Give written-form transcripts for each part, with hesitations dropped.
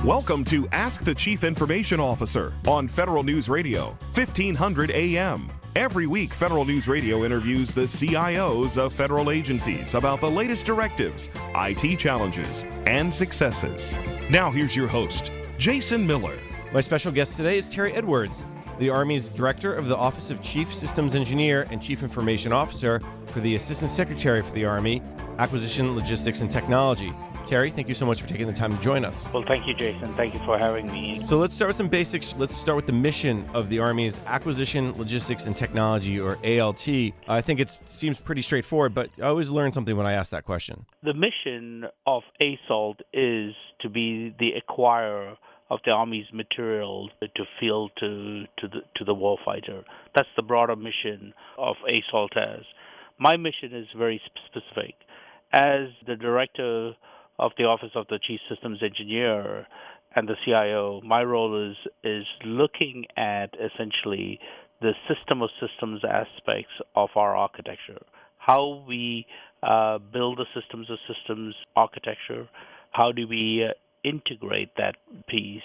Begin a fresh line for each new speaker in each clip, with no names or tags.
Welcome to Ask the Chief Information Officer on Federal News Radio, 1500 AM. Every week, Federal News Radio interviews the CIOs of federal agencies about the latest directives, IT challenges, and successes. Now here's your host, Jason Miller.
My special guest today is Terry Edwards, the Army's Director of the Office of Chief Systems Engineer and Chief Information Officer for the Assistant Secretary for the Army, Acquisition, Logistics, and Technology. Terry, thank you so much for taking the time to join us.
Well, thank you, Jason. Thank you for having me.
So let's start with some basics. Let's start with the mission of the Army's Acquisition, Logistics, and Technology, or ALT. I think it seems pretty straightforward, but I always learn something when I ask that question.
The mission of ASALT is to be the acquirer of the Army's materials to field to the warfighter. That's the broader mission of ASALT as. My mission is very specific. As the Director of the Office of the Chief Systems Engineer and the CIO, my role is looking at essentially the system of systems aspects of our architecture, how we build the systems of systems architecture, how do we integrate that piece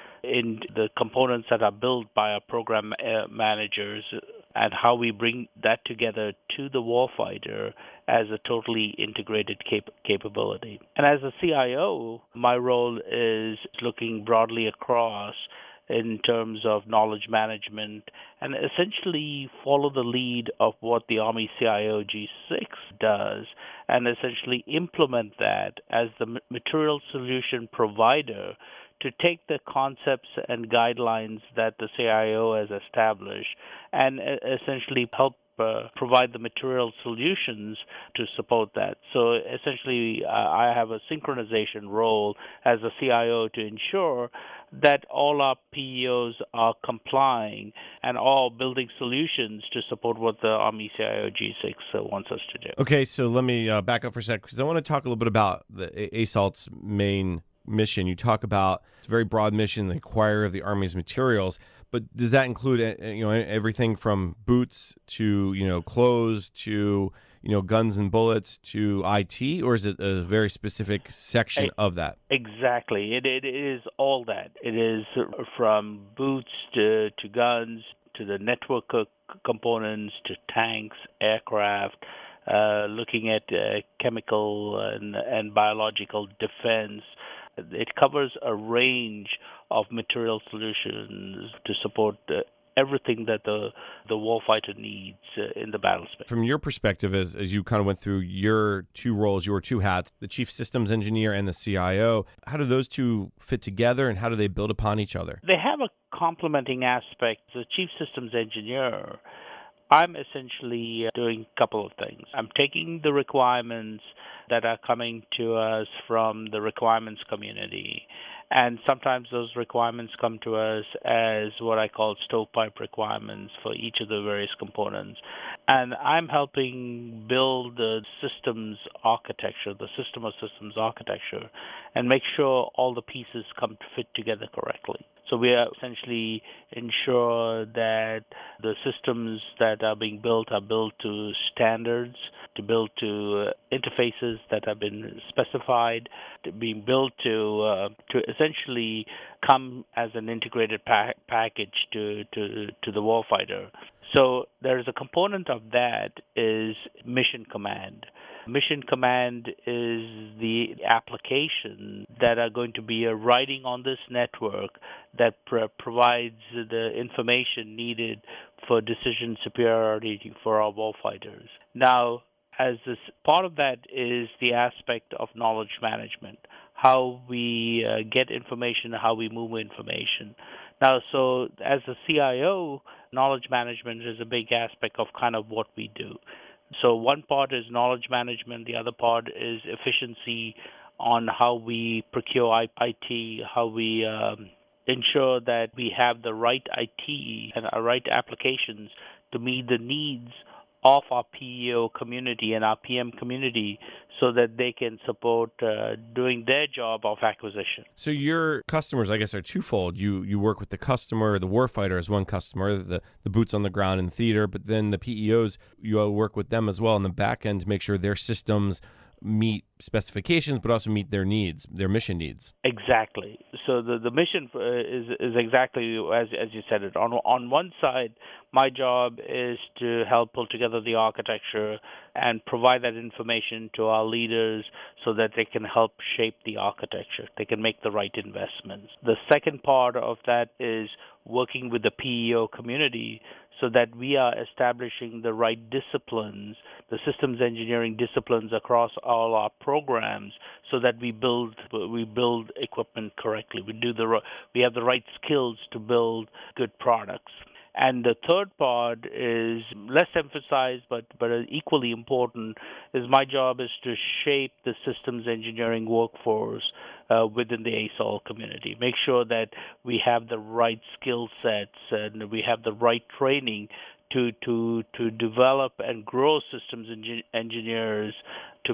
in the components that are built by our program managers, and how we bring that together to the warfighter as a totally integrated capability. And as a CIO, my role is looking broadly across in terms of knowledge management and essentially follow the lead of what the Army CIO G6 does and essentially implement that as the material solution provider to take the concepts and guidelines that the CIO has established and essentially help provide the material solutions to support that. So essentially, I have a synchronization role as a CIO to ensure that all our PEOs are complying and all building solutions to support what the Army CIO G6 wants us to do.
Okay, so let me back up for a sec, because I want to talk a little bit about the ASALT's main mission. You talk about it's a very broad mission, the acquirer of the Army's materials, but does that include everything from boots to clothes to guns and bullets to IT, or is it a very specific section of that?
Exactly, it is all that. It is from boots to guns to the network components to tanks, aircraft. Looking at chemical and biological defense. It covers a range of material solutions to support everything that the warfighter needs in the battle space.
From your perspective, as you kind of went through your two roles, your two hats, the Chief Systems Engineer and the CIO, how do those two fit together and how do they build upon each other?
They have a complementing aspect. The Chief Systems Engineer, I'm essentially doing a couple of things. I'm taking the requirements that are coming to us from the requirements community, and sometimes those requirements come to us as what I call stovepipe requirements for each of the various components. And I'm helping build the systems architecture, the system of systems architecture, and make sure all the pieces come to fit together correctly. So we are essentially ensure that the systems that are being built are built to standards, to build to interfaces that have been specified, to being built to essentially come as an integrated package to the warfighter. So there is a component of that is mission command. Mission command is the application that are going to be writing on this network that provides the information needed for decision superiority for our warfighters. Now, as this part of that is the aspect of knowledge management, how we get information, how we move information. Now, so as a CIO, knowledge management is a big aspect of kind of what we do. So one part is knowledge management, the other part is efficiency on how we procure IT, how we ensure that we have the right IT and our right applications to meet the needs of our PEO community and our PM community so that they can support doing their job of acquisition.
So your customers, I guess, are twofold. You work with the customer, the warfighter as one customer, the boots on the ground in the theater, but then the PEOs, you work with them as well on the back end to make sure their systems meet specifications, but also meet their needs, their mission needs.
Exactly. So the mission is exactly as you said it. On one side, my job is to help pull together the architecture and provide that information to our leaders so that they can help shape the architecture. They can make the right investments. The second part of that is working with the PEO community so that we are establishing the right disciplines, the systems engineering disciplines across all our programs, so that we build equipment correctly. We have the right skills to build good products. And the third part is less emphasized, but equally important. Is my job is to shape the systems engineering workforce within the ASOL community. Make sure that we have the right skill sets and we have the right training to develop and grow systems engineers to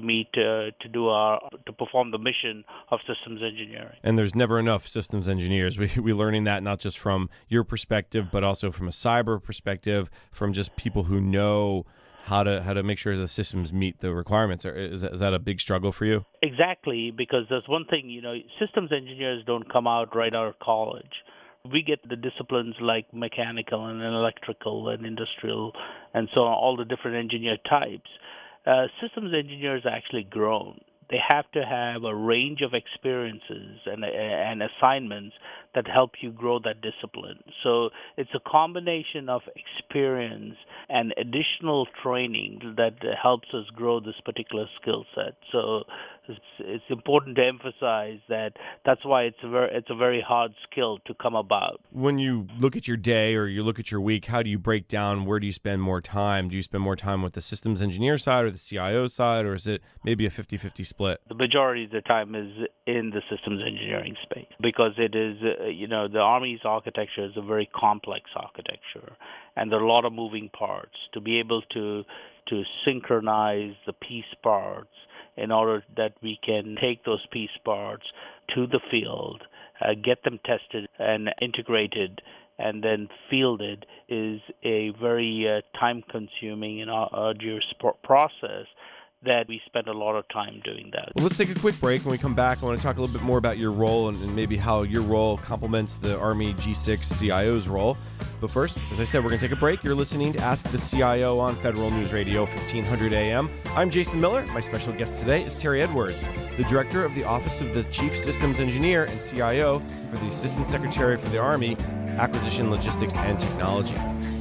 perform the mission of systems engineering.
And there's never enough systems engineers. We're learning that not just from your perspective, but also from a cyber perspective, from just people who know how to make sure the systems meet the requirements. Is that a big struggle for you?
Exactly, because there's one thing, systems engineers don't come out right out of college. We get the disciplines like mechanical and electrical and industrial and so on, all the different engineer types. Systems engineers are actually grown. They have to have a range of experiences and assignments that help you grow that discipline. So it's a combination of experience and additional training that helps us grow this particular skill set. So it's important to emphasize that's why it's a very hard skill to come about.
When you look at your day or you look at your week, how do you break down where do you spend more time? Do you spend more time with the systems engineer side or the CIO side, or is it maybe a 50-50 split?
The majority of the time is in the systems engineering space because it is, the Army's architecture is a very complex architecture, and there are a lot of moving parts. To be able to synchronize the piece parts in order that we can take those piece parts to the field, get them tested and integrated, and then fielded is a very time-consuming and arduous process that we spend a lot of time doing that.
Well, let's take a quick break. When we come back, I want to talk a little bit more about your role and maybe how your role complements the Army G6 CIO's role. But first, as I said, we're going to take a break. You're listening to Ask the CIO on Federal News Radio, 1500 AM. I'm Jason Miller. My special guest today is Terry Edwards, the Director of the Office of the Chief Systems Engineer and CIO for the Assistant Secretary for the Army, Acquisition, Logistics, and Technology.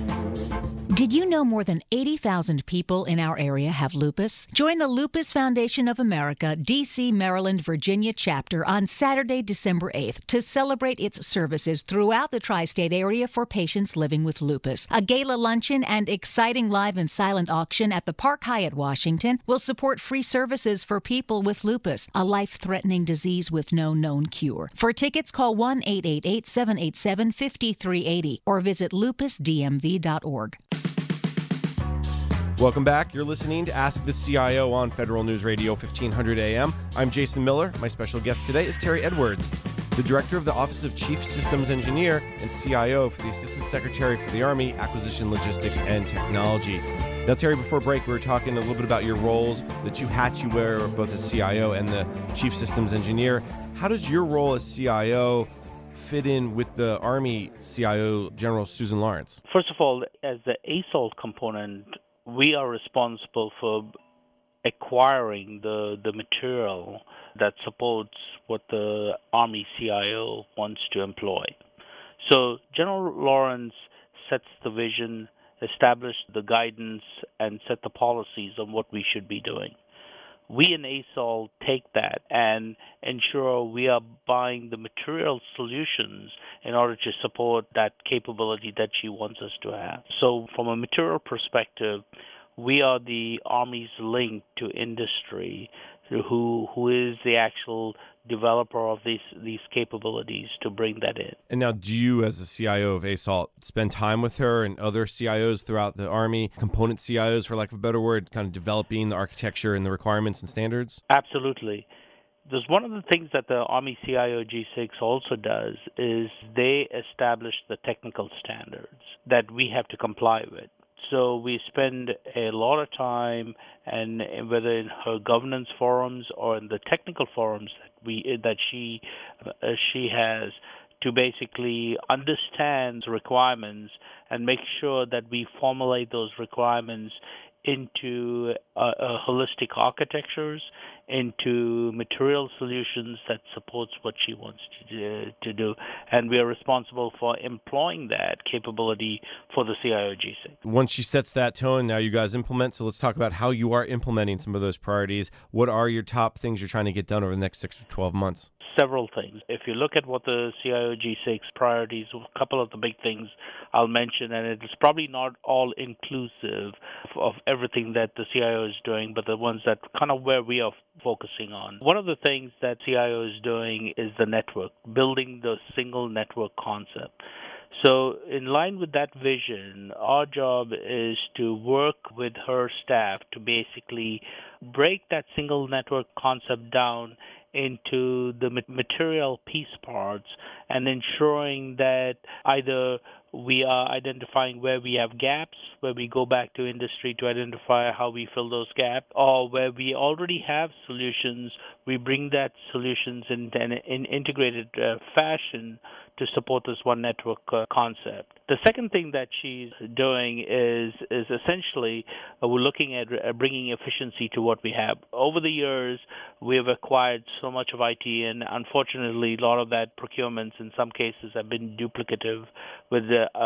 Did you know more than 80,000 people in our area have lupus? Join the Lupus Foundation of America, D.C., Maryland, Virginia chapter on Saturday, December 8th to celebrate its services throughout the tri-state area for patients living with lupus. A gala luncheon and exciting live and silent auction at the Park Hyatt, Washington will support free services for people with lupus, a life-threatening disease with no known cure. For tickets, call 1-888-787-5380 or visit lupusdmv.org.
Welcome back. You're listening to Ask the CIO on Federal News Radio, 1500 AM. I'm Jason Miller. My special guest today is Terry Edwards, the Director of the Office of Chief Systems Engineer and CIO for the Assistant Secretary for the Army, Acquisition, Logistics, and Technology. Now, Terry, before break, we were talking a little bit about your roles, the two hats you wear, both as CIO and the Chief Systems Engineer. How does your role as CIO fit in with the Army CIO, General Susan Lawrence?
First of all, as the ASOL component, we are responsible for acquiring the material that supports what the Army CIO wants to employ. So General Lawrence sets the vision, established the guidance, and set the policies on what we should be doing. We in ASOL take that and ensure we are buying the material solutions in order to support that capability that she wants us to have. So from a material perspective, we are the Army's link to industry, who is the actual developer of these capabilities to bring that in.
And now, do you, as the CIO of ASALT, spend time with her and other CIOs throughout the Army, component CIOs, for lack of a better word, kind of developing the architecture and the requirements and standards?
Absolutely. There's one of the things that the Army CIO G6 also does is they establish the technical standards that we have to comply with. So we spend a lot of time, and whether in her governance forums or in the technical forums that she has, to basically understand the requirements and make sure that we formulate those requirements into holistic architectures, into material solutions that supports what she wants to do, and we are responsible for employing that capability for the CIO-GC.
Once she sets that tone, now you guys implement. So let's talk about how you are implementing some of those priorities. What are your top things you're trying to get done over the next 6 to 12 months?
Several things. If you look at what the CIO-G6 priorities, a couple of the big things I'll mention, and it's probably not all inclusive of everything that the CIO is doing, but the ones that kind of where we are focusing on. One of the things that CIO is doing is the network, building the single network concept. So in line with that vision, our job is to work with her staff to basically break that single network concept down into the material piece parts and ensuring that either we are identifying where we have gaps, where we go back to industry to identify how we fill those gaps, or where we already have solutions, we bring that solutions in an integrated fashion to support this one network concept. The second thing that she's doing is essentially we're looking at bringing efficiency to what we have. Over the years, we have acquired so much of IT, and unfortunately, a lot of that procurements in some cases have been duplicative with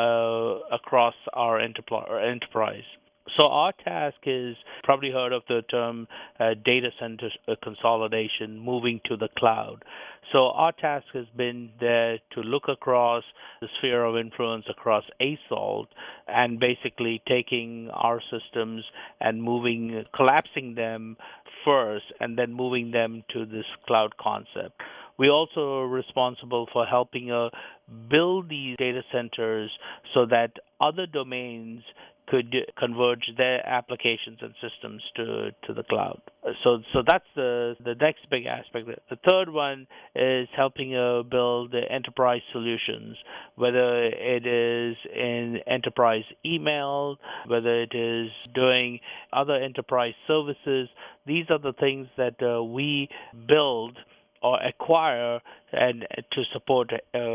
across our enterprise. So our task is, probably heard of the term data center consolidation, moving to the cloud. So our task has been there to look across the sphere of influence across ASALT and basically taking our systems and collapsing them first and then moving them to this cloud concept. We also are responsible for helping build these data centers so that other domains could converge their applications and systems to the cloud. So that's the next big aspect. The third one is helping build the enterprise solutions, whether it is in enterprise email, whether it is doing other enterprise services. These are the things that we build or acquire and to support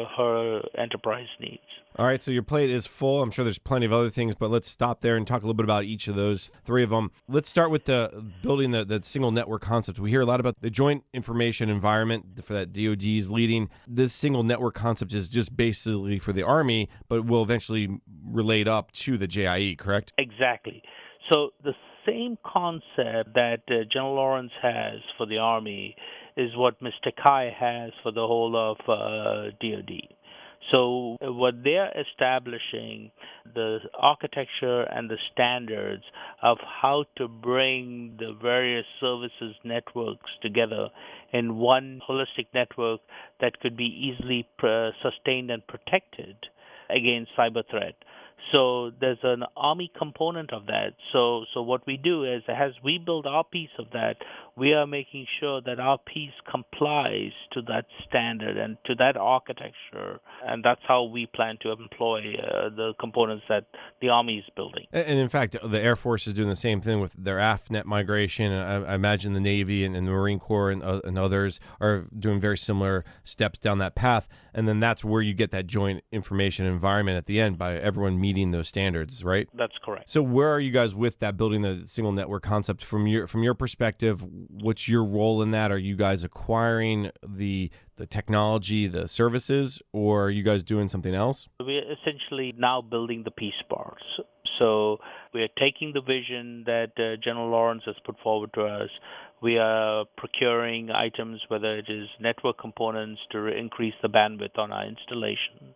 her enterprise needs.
All right, so your plate is full. I'm sure there's plenty of other things, but let's stop there and talk a little bit about each of those three of them. Let's start with the building the single network concept. We hear a lot about the joint information environment for that DoD is leading. This single network concept is just basically for the Army, but will eventually relate up to the JIE, correct?
Exactly. So the same concept that General Lawrence has for the Army is what Ms. Takai has for the whole of DoD. So what they're establishing, the architecture and the standards of how to bring the various services networks together in one holistic network that could be easily sustained and protected against cyber threat. So there's an Army component of that. So what we do is, as we build our piece of that, we are making sure that our piece complies to that standard and to that architecture, and that's how we plan to employ the components that the Army is building.
And in fact, the Air Force is doing the same thing with their AFNet migration, and I imagine the Navy and the Marine Corps and others are doing very similar steps down that path, and then that's where you get that joint information environment at the end by everyone meeting those standards, right?
That's correct.
So where are you guys with that, building the single network concept from your perspective? What's your role in that? Are you guys acquiring the technology, the services, or are you guys doing something else?
We're essentially now building the piece parts. So we're taking the vision that General Lawrence has put forward to us. We are procuring items, whether it is network components to increase the bandwidth on our installations,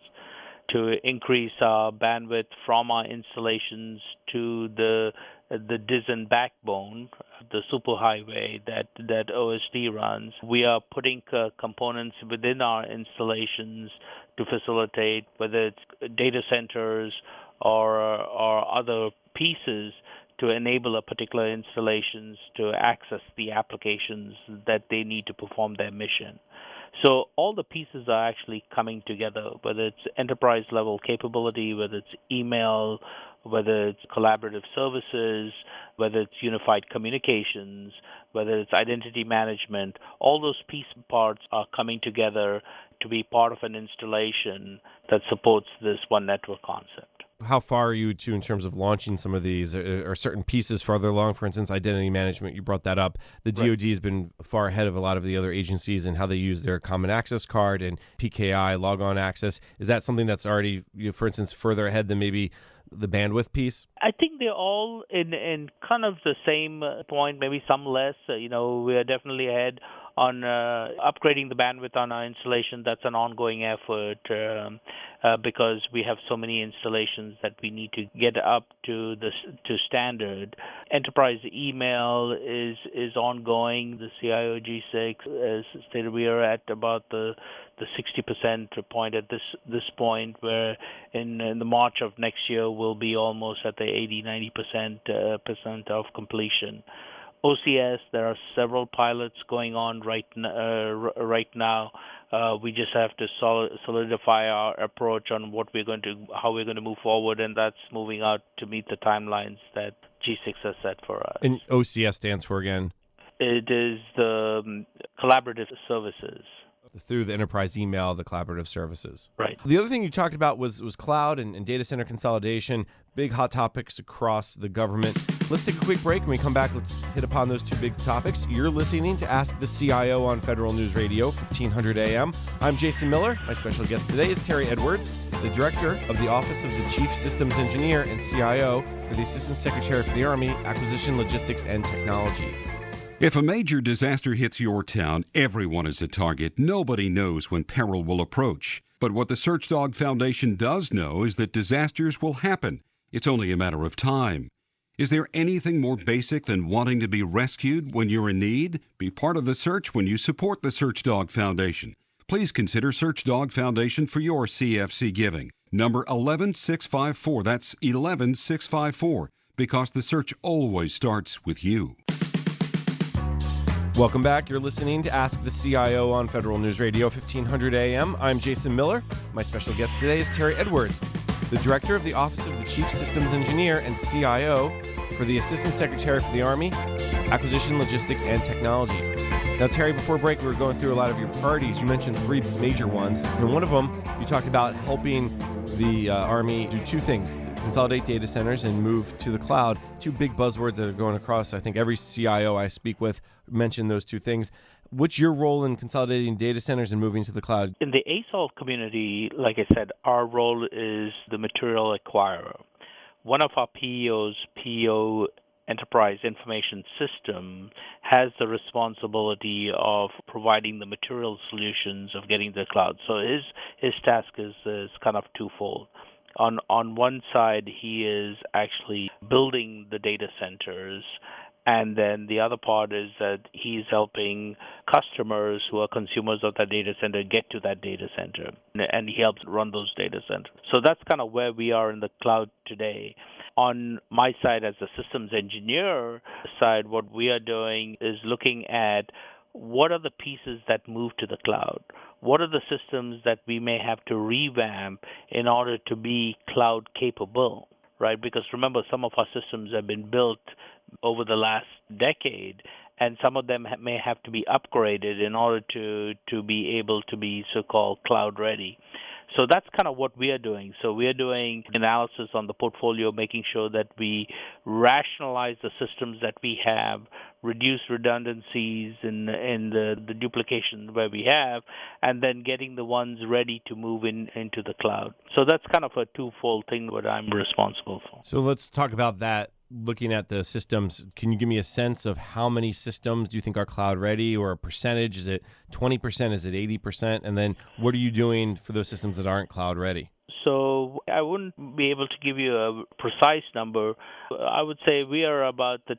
to increase our bandwidth from our installations to the DISN backbone, the superhighway that OSD runs. We are putting components within our installations to facilitate, whether it's data centers or other pieces, to enable a particular installations to access the applications that they need to perform their mission. So all the pieces are actually coming together, whether it's enterprise level capability, whether it's email, whether it's collaborative services, whether it's unified communications, whether it's identity management. All those piece parts are coming together to be part of an installation that supports this one network concept.
How far are you to in terms of launching some of these? Are certain pieces farther along? For instance, identity management, you brought that up. The DoD has been far ahead of a lot of the other agencies in how they use their common access card and PKI logon access. Is that something that's already, for instance, further ahead than maybe the bandwidth piece?
I think they're all in kind of the same point, maybe some less. We are definitely ahead on upgrading the bandwidth on our installation. That's an ongoing effort because we have so many installations that we need to get up to standard. Enterprise email is ongoing. The CIO G6 as stated, we are at about the 60% point at this point, where in the March of next year we'll be almost at the 80-90% of completion. OCS, there are several pilots going on right now. We just have to solidify our approach on how we're going to move forward, and that's moving out to meet the timelines that G6 has set for us.
And OCS stands for again?
It is the collaborative services.
Through the enterprise email, the collaborative services.
Right.
The other thing you talked about was cloud and data center consolidation, big hot topics across the government. Let's take a quick break. When we come back, let's hit upon those two big topics. You're listening to Ask the CIO on Federal News Radio, 1500 AM. I'm Jason Miller. My special guest today is Terry Edwards, the Director of the Office of the Chief Systems Engineer and CIO for the Assistant Secretary for the Army, Acquisition, Logistics, and Technology.
If a major disaster hits your town, everyone is a target. Nobody knows when peril will approach. But what the Searchdog Foundation does know is that disasters will happen. It's only a matter of time. Is there anything more basic than wanting to be rescued when you're in need? Be part of the search when you support the Searchdog Foundation. Please consider Searchdog Foundation for your CFC giving. Number 11654. That's 11654. Because the search always starts with you.
Welcome back. You're listening to Ask the CIO on Federal News Radio, 1500 AM. I'm Jason Miller. My special guest today is Terry Edwards, the Director of the Office of the Chief Systems Engineer and CIO for the Assistant Secretary for the Army, Acquisition, Logistics, and Technology. Now, Terry, before break, we were going through a lot of your priorities. You mentioned three major ones. And one of them, you talked about helping the Army do two things: consolidate data centers and move to the cloud. Two big buzzwords that are going across. I think every CIO I speak with mentioned those two things. What's your role in consolidating data centers and moving to the cloud?
In the ASOL community, like I said, our role is the material acquirer. One of our PEOs, PEO Enterprise Information System, has the responsibility of providing the material solutions of getting to the cloud. So his task is kind of twofold. On one side, he is actually building the data centers, and then the other part is that he's helping customers who are consumers of that data center get to that data center, and he helps run those data centers. So that's kind of where we are in the cloud today. On my side, as a systems engineer side, what we are doing is looking at what are the pieces that move to the cloud? What are the systems that we may have to revamp in order to be cloud capable, right? Because remember, some of our systems have been built over the last decade, and some of them may have to be upgraded in order to be able to be so-called cloud ready. So that's kind of what we are doing. So we are doing analysis on the portfolio, making sure that we rationalize the systems that we have, reduce redundancies in the duplication where we have, and then getting the ones ready to move into the cloud. So that's kind of a twofold thing what I'm responsible for.
So let's talk about that. Looking at the systems, can you give me a sense of how many systems do you think are cloud ready, or a percentage? Is it 20%? Is it 80%? And then what are you doing for those systems that aren't cloud ready?
So I wouldn't be able to give you a precise number. I would say we are about the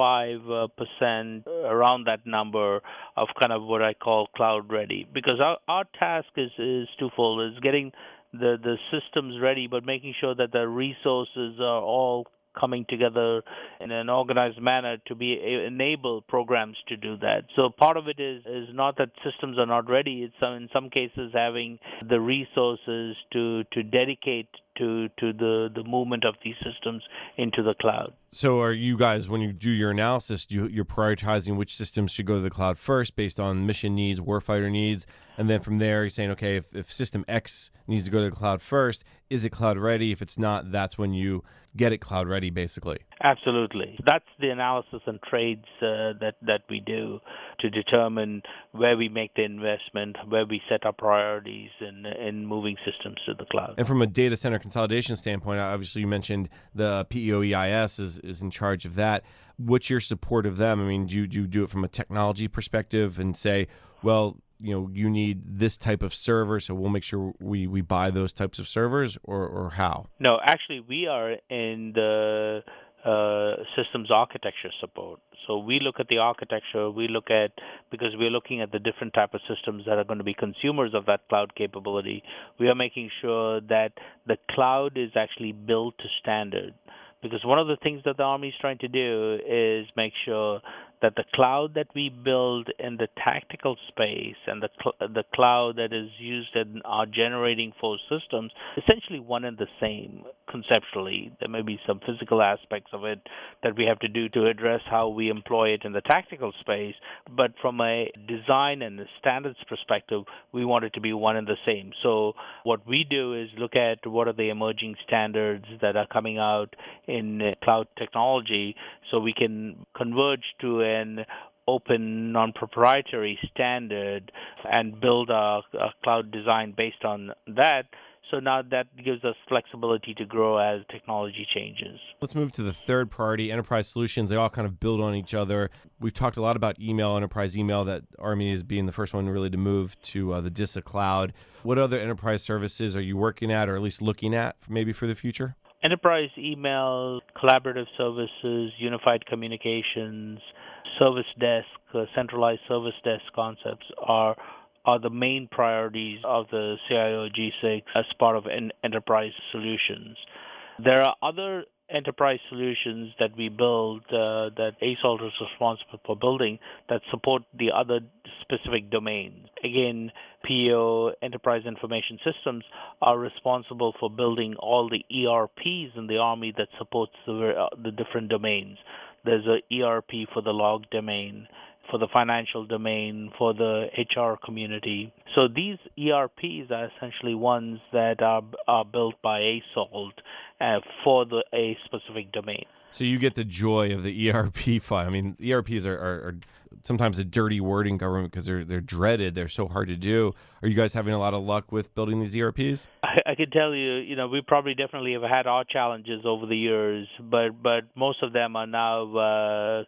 25%, around that number of kind of what I call cloud ready. Because our task is twofold, is getting the systems ready, but making sure that the resources are all coming together in an organized manner to enable programs to do that. So part of it is not that systems are not ready. It's in some cases having the resources to dedicate to the movement of these systems into the cloud.
So are you guys, when you do your analysis, you're prioritizing which systems should go to the cloud first based on mission needs, warfighter needs, and then from there you're saying, okay, if system X needs to go to the cloud first, is it cloud ready? If it's not, that's when you get it cloud ready, basically.
Absolutely. That's the analysis and trades that we do to determine where we make the investment, where we set our priorities in moving systems to the cloud.
And from a data center consolidation standpoint, obviously you mentioned the PEOEIS is in charge of that. What's your support of them? I mean, do you do it from a technology perspective and say, well, you need this type of server, so we'll make sure we buy those types of servers, or how?
No, actually, we are in the systems architecture support. So we look at the architecture, because we're looking at the different type of systems that are going to be consumers of that cloud capability. We are making sure that the cloud is actually built to standard. Because one of the things that the Army is trying to do is make sure that the cloud that we build in the tactical space and the cloud that is used in our generating force systems, essentially one and the same conceptually. There may be some physical aspects of it that we have to do to address how we employ it in the tactical space, but from a design and a standards perspective, we want it to be one and the same. So what we do is look at what are the emerging standards that are coming out in cloud technology so we can converge to an open, non-proprietary standard and build a cloud design based on that. So now that gives us flexibility to grow as technology changes.
Let's move to the third priority, enterprise solutions. They all kind of build on each other. We've talked a lot about email, enterprise email, that Army is being the first one really to move to the DISA cloud. What other enterprise services are you working at, or at least looking at maybe for the future?
Enterprise email, collaborative services, unified communications, service desk, centralized service desk concepts are the main priorities of the CIO G6 as part of enterprise solutions. There are other enterprise solutions that we build that ASALT is responsible for building that support the other specific domains. Again, PO, Enterprise Information Systems, are responsible for building all the ERPs in the Army that supports the different domains. There's a ERP for the log domain, for the financial domain, for the HR community. So these ERPs are essentially ones that are built by ASALT for a specific domain.
So you get the joy of the ERP file. I mean, ERPs are sometimes a dirty word in government because they're dreaded. They're so hard to do. Are you guys having a lot of luck with building these ERPs?
I can tell you, we probably definitely have had our challenges over the years, but most of them are now,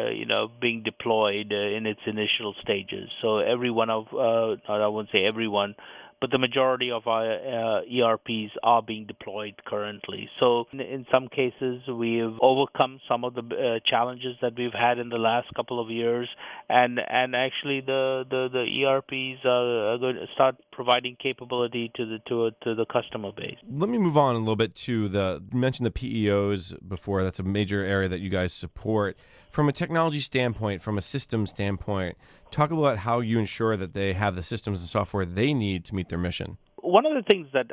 being deployed in its initial stages. So every one of, I won't say everyone, but the majority of our ERPs are being deployed currently. So in some cases, we've overcome some of the challenges that we've had in the last couple of years, and actually the ERPs are going to start providing capability to the customer base.
Let me move on a little bit to you mentioned the PEOs before. That's a major area that you guys support. From a technology standpoint, from a system standpoint, talk about how you ensure that they have the systems and software they need to meet their mission.
One of the things that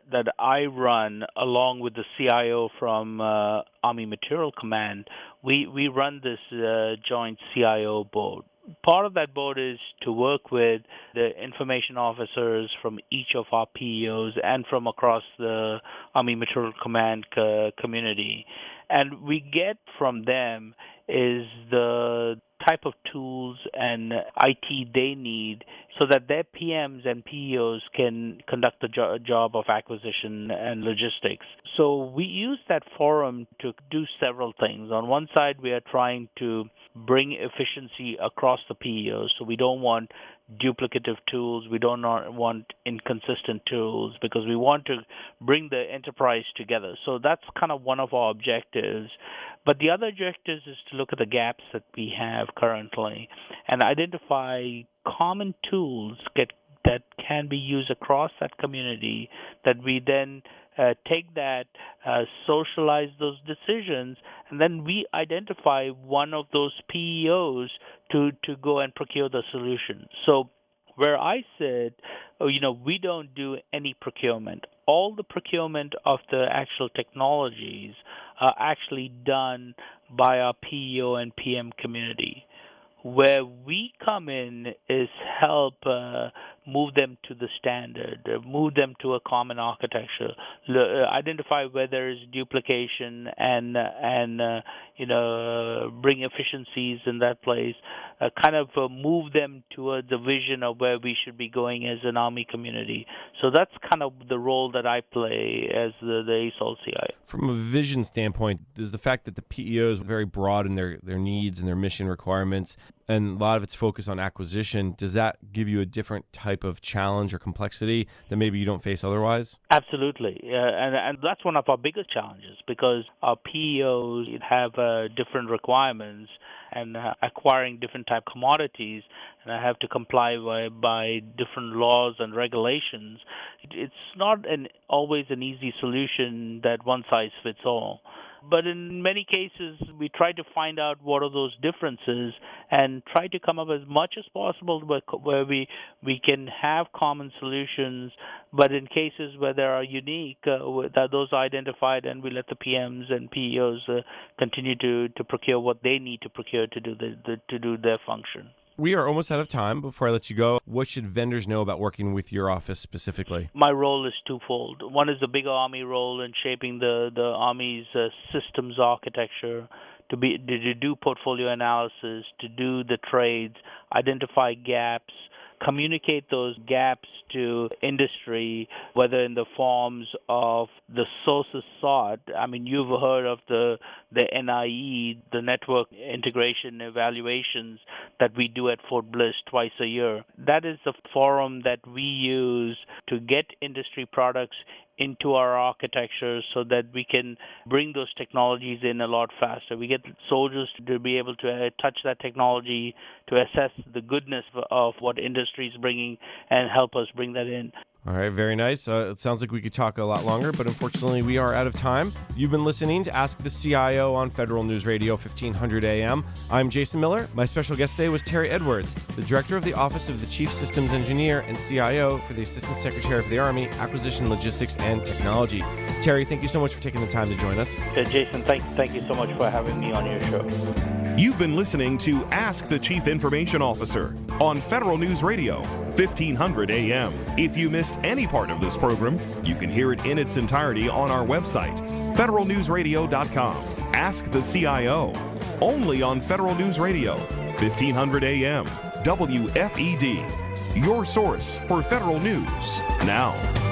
I run along with the CIO from Army Materiel Command, we run this joint CIO board. Part of that board is to work with the information officers from each of our PEOs and from across the Army Materiel Command community. And we get from them is the type of tools and IT they need so that their PMs and PEOs can conduct the job of acquisition and logistics. So we use that forum to do several things. On one side, we are trying to bring efficiency across the PEOs. So we don't want duplicative tools. We don't want inconsistent tools because we want to bring the enterprise together. So that's kind of one of our objectives. But the other objective is to look at the gaps that we have currently and identify common tools that can be used across that community, that we then take that, socialize those decisions, and then we identify one of those PEOs to go and procure the solution. So where I sit, we don't do any procurement. All the procurement of the actual technologies are actually done by our PEO and PM community. Where we come in is help move them to the standard, move them to a common architecture, identify where there is duplication, and bring efficiencies in that place, kind of move them towards the vision of where we should be going as an Army community. So that's kind of the role that I play as the ASOL CIO.
From a vision standpoint, does the fact that the PEO is very broad in their needs and their mission requirements, and a lot of its focus on acquisition, does that give you a different type of challenge or complexity that maybe you don't face otherwise?
Absolutely. And that's one of our biggest challenges, because our PEOs have different requirements and acquiring different type commodities, and I have to comply by different laws and regulations. It's not always an easy solution that one size fits all. But in many cases, we try to find out what are those differences and try to come up as much as possible where we can have common solutions. But in cases where they are unique, that those are identified, and we let the PMs and PEOs continue to procure what they need to procure to do their function.
We are almost out of time. Before I let you go, what should vendors know about working with your office specifically?
My role is twofold. One is the big Army role in shaping the Army's systems architecture, to do portfolio analysis, to do the trades, identify gaps, communicate those gaps to industry, whether in the forms of the sources sought. I mean, you've heard of the NIE, the network integration evaluations that we do at Fort Bliss twice a year. That is the forum that we use to get industry products into our architecture so that we can bring those technologies in a lot faster. We get soldiers to be able to touch that technology, to assess the goodness of what industry is bringing, and help us bring that in.
All right, very nice. It sounds like we could talk a lot longer, but unfortunately we are out of time. You've been listening to Ask the CIO on Federal News Radio 1500 AM. I'm Jason Miller. My special guest today was Terry Edwards, the Director of the Office of the Chief Systems Engineer and CIO for the Assistant Secretary for the Army, Acquisition, Logistics, and Technology. Terry, thank you so much for taking the time to join us.
Jason, thank you so much for having me on your show.
You've been listening to Ask the Chief Information Officer on Federal News Radio, 1500 AM. If you missed any part of this program, you can hear it in its entirety on our website, federalnewsradio.com. Ask the CIO, only on Federal News Radio, 1500 AM, WFED, your source for federal news now.